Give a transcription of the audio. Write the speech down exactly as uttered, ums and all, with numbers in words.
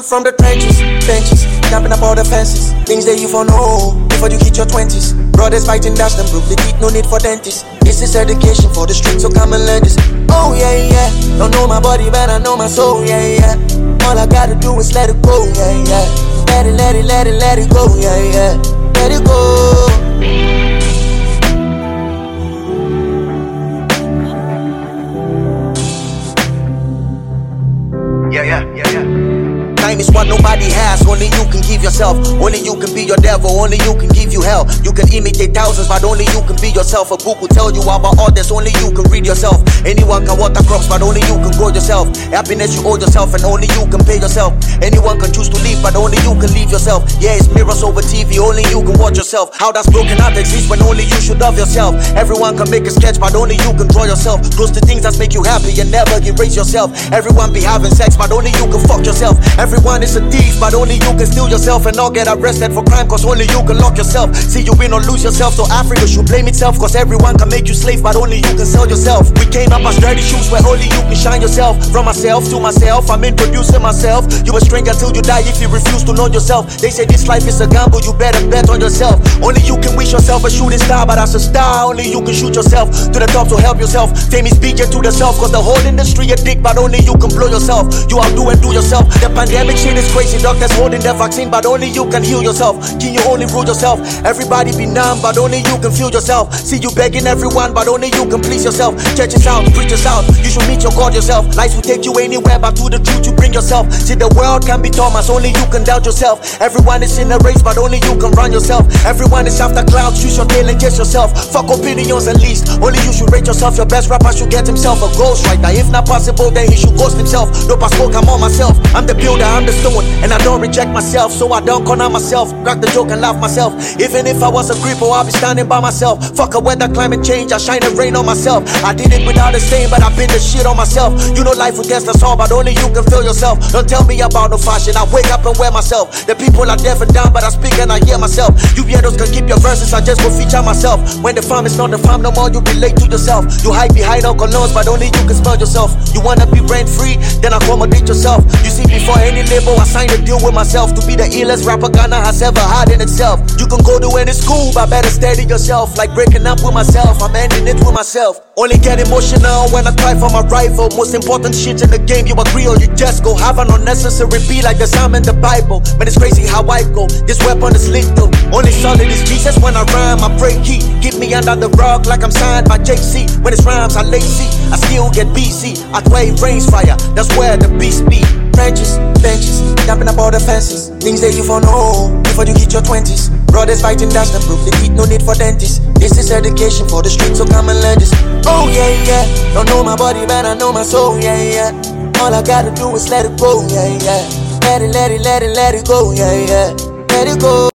from the trenches, benches, jumping up all the fences. Things that you for know before you hit your twenties. Brothers fighting, dash them, broke the teeth, no need for dentists. This is education for the streets, so come and learn this. Oh yeah, yeah, don't know my body, but I know my soul, yeah, yeah. All I gotta do is let it go, yeah, yeah. Let it, let it, let it, let it go, yeah, yeah. Let it go. Yeah, yeah, yeah, yeah. Time is what nobody has, only you can give yourself. Only you can be your devil, only you can give you hell. You can imitate thousands, but only you can be yourself. A book will tell you about others, only you can read yourself. Anyone can water crops, but only you can grow yourself. Happiness you owe yourself, and only you can pay yourself. Anyone can choose to leave, but only you can leave yourself. Yeah, it's mirrors over T V, only you can watch yourself. How does broken heart exist when only you should love yourself? Everyone can make a sketch, but only you can draw yourself. Close to things that make you happy and never erase yourself. Everyone be having sex, but only you can fuck yourself. Everyone is a thief, but only you can steal yourself and not get arrested for crime, cause only you can lock yourself. See you win or lose yourself, so Africa should blame itself, cause everyone can make you slave, but only you can sell yourself. We came up as dirty shoes where only you can shine yourself. From myself to myself, I'm introducing myself. You a stranger till you die if you refuse to know yourself. They say this life is a gamble, you better bet on yourself. Only you can wish yourself a shooting star, but as a star, only you can shoot yourself to the top, so help yourself. Fame is bigger to the self, cause the whole industry a dick, but only you can blow yourself. You outdo and do yourself. The pandemic shit is crazy, doctors holding the vaccine, but only you can heal yourself. Can you only rule yourself? Everybody be numb, but only you can feel yourself. See you begging everyone, but only you can please yourself. Churches out, preachers out, you should meet your God yourself. Life will take you anywhere, but to the truth you bring yourself. See the world can be Thomas, only you can doubt yourself. Everyone is in a race, but only you can run yourself. Everyone is after clouds, choose your tail and chase yourself. Fuck opinions at least, only you should rate yourself. Your best rapper should get himself a ghostwriter. If not possible, then he should ghost himself. Dope I spoke, I'm on myself. I'm the builder, I'm the stone, and I don't reject myself, so I don't corner myself. Crack the joke and laugh myself. Even if I was a cripple, I'll be standing by myself. Fuck a weather, climate change, I shine and rain on myself. I did it without a stain, but I been the shit on myself. You know life will test us all, but only you can feel yourself. Don't tell me about no fashion, I wake up and wear myself. The people are deaf and dumb, but I speak and I hear myself. You weirdos can keep your verses, I just go feature myself. When the farm is not the farm no more, you relate to yourself. You hide behind Uncle Nose, but only you can smell yourself. You wanna be rent free, then accommodate yourself. You see, before any label, I signed a deal with myself to be the illest rapper Ghana has ever had in itself. You can go to any school, but better steady yourself. Like breaking up with myself, I'm ending it with myself. Only get emotional when I cry for my rival. Most important shit in the game, you agree or you just go. Have an unnecessary beat like the psalm in the Bible. Man, it's crazy how I go, this weapon is lethal. Only solid is Jesus when I rhyme, I break heat. Keep me under the rock like I'm signed by J C. When it's rhymes, I lazy, I still get B C. I where it rains fire, that's where the beast be. Trenches, benches, jumping up all the fences. Things that you for know before you hit your twenties. Brothers fighting, dash them, broke the teeth, no need for dentists. This is education for the streets, so come and learn this. Oh yeah, yeah, don't know my body, but I know my soul, yeah, yeah. All I gotta do is let it go, yeah, yeah. Let it, let it, let it, let it go, yeah, yeah. Let it go.